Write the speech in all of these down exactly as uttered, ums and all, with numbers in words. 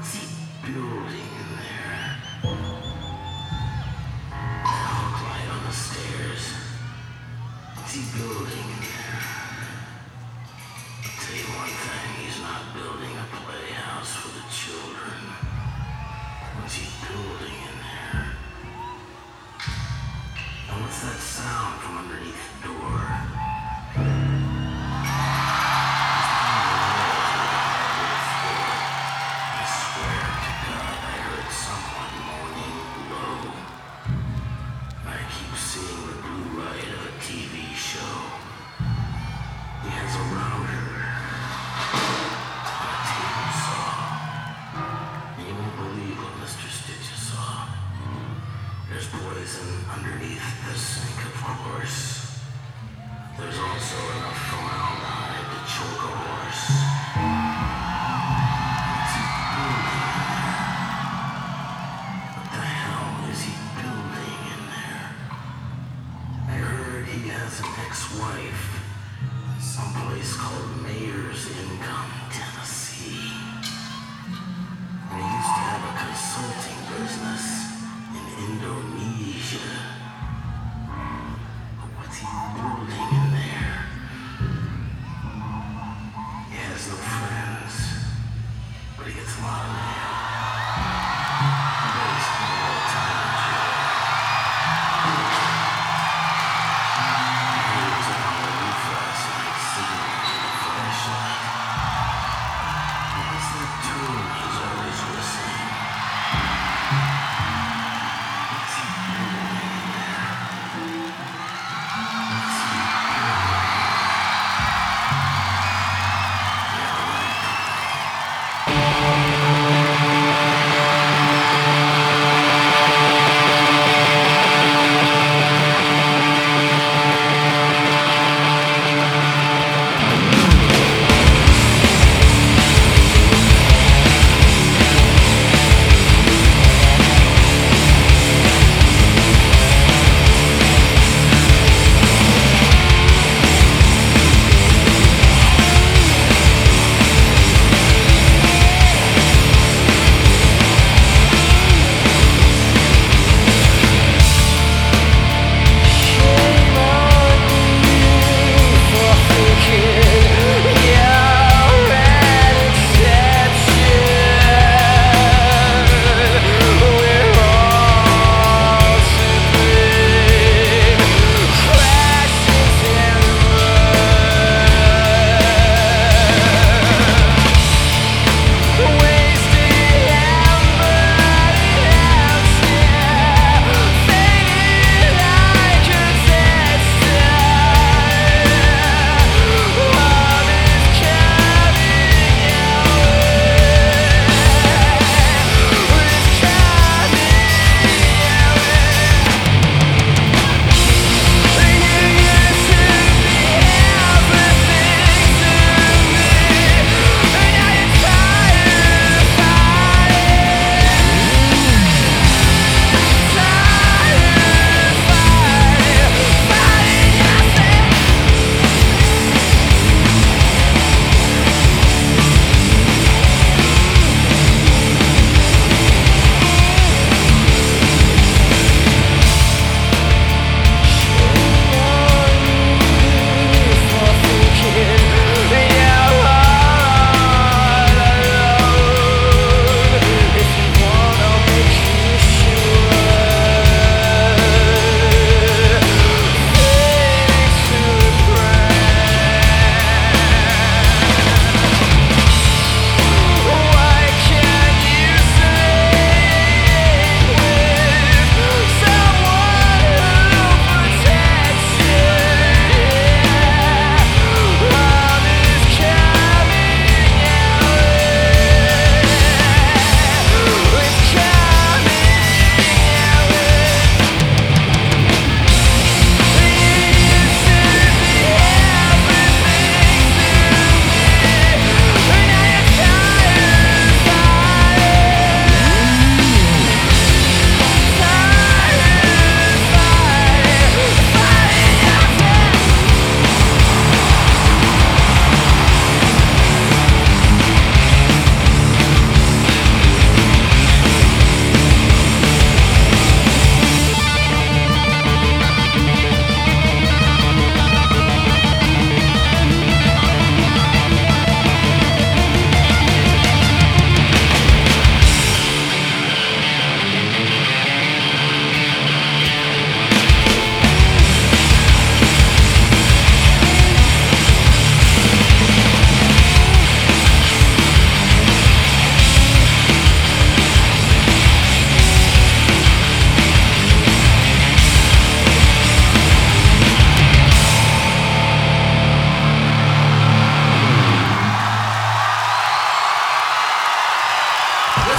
building in there. That hook light on the stairs. What's he building in there? I'll tell you one thing, he's not building a playhouse for the children. What's he building in there? And what's that sound from underneath the door? There's poison underneath the sink, of course. There's also enough formaldehyde to choke a horse. What's he building in there? What the hell is he building in there? I heard he has an ex-wife, someplace called Mayor's Income, Tennessee. And he used to have a consulting business Indonesia. But what's he building in there? He has no friends, but he gets a lot of mail. I bet he spent a lot of time in jail. He was up on the roof last night, signaling with a flashlight. What's that tune he's always whistling? Thank you.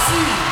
see.